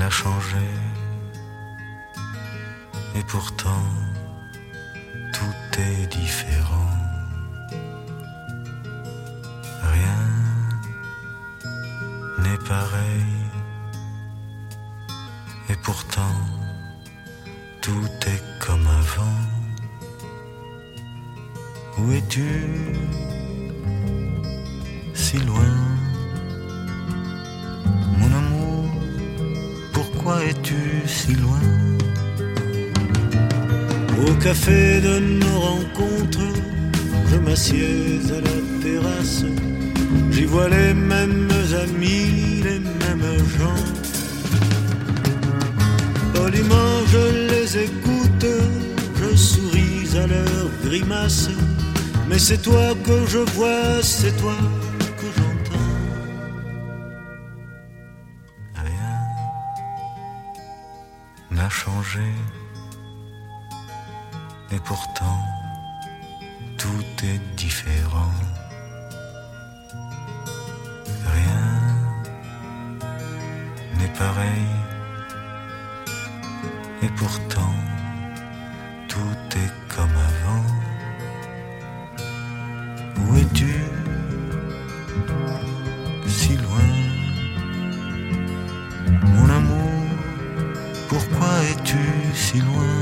n'a changé. Et pourtant, tout est différent. Rien n'est pareil. Et pourtant, tout est comme avant. Où es-tu? Si loin. Mon amour, pourquoi es-tu si loin? Au café de nos rencontres, je m'assieds à la terrasse. J'y vois les mêmes amis, les mêmes gens. Poliment je les écoute, je souris à leurs grimaces. Mais c'est toi que je vois, c'est toi que j'entends. Rien n'a changé. Et pourtant, tout est différent. Rien n'est pareil. Et pourtant, tout est comme avant. Où es-tu? Si loin. Mon amour, pourquoi es-tu si loin?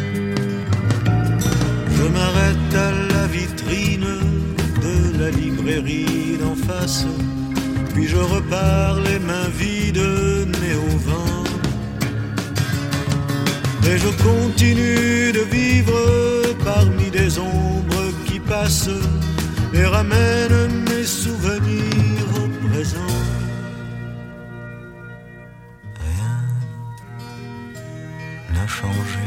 Je m'arrête à la vitrine de la librairie d'en face. Puis je repars les mains vides, nez au vent. Et je continue de vivre parmi des ombres qui passent et ramènent mes souvenirs au présent. Rien n'a changé.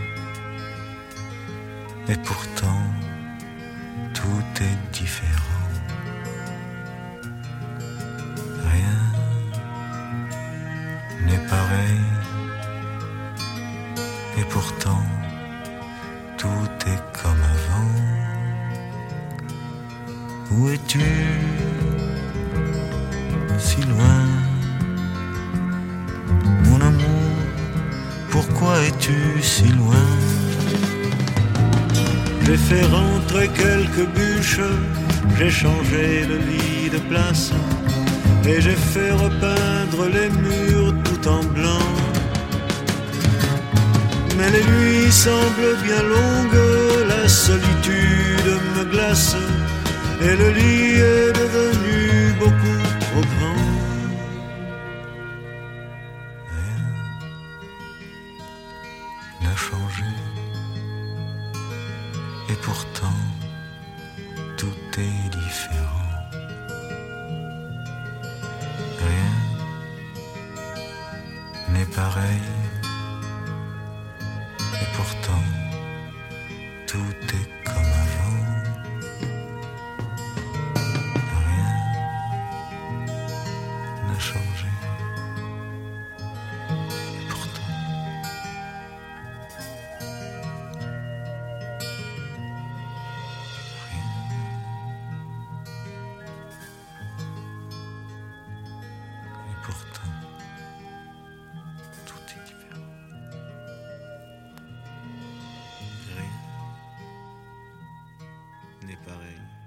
Et pourtant, tout est différent. Rien n'est pareil. Et pourtant, tout est comme avant. Où es-tu? Si loin. Mon amour, pourquoi es-tu si loin? J'ai fait rentrer quelques bûches, j'ai changé le lit de place et j'ai fait repeindre les murs tout en blanc. Mais les nuits semblent bien longues, la solitude me glace et le lit est devenu beaucoup trop grand. Rien n'a changé. Et pourtant, tout est différent. Rien n'est pareil. Et pourtant, tout est comme avant. Rien n'a changé. Et pourtant, pourtant, tout est différent. Rien n'est pareil.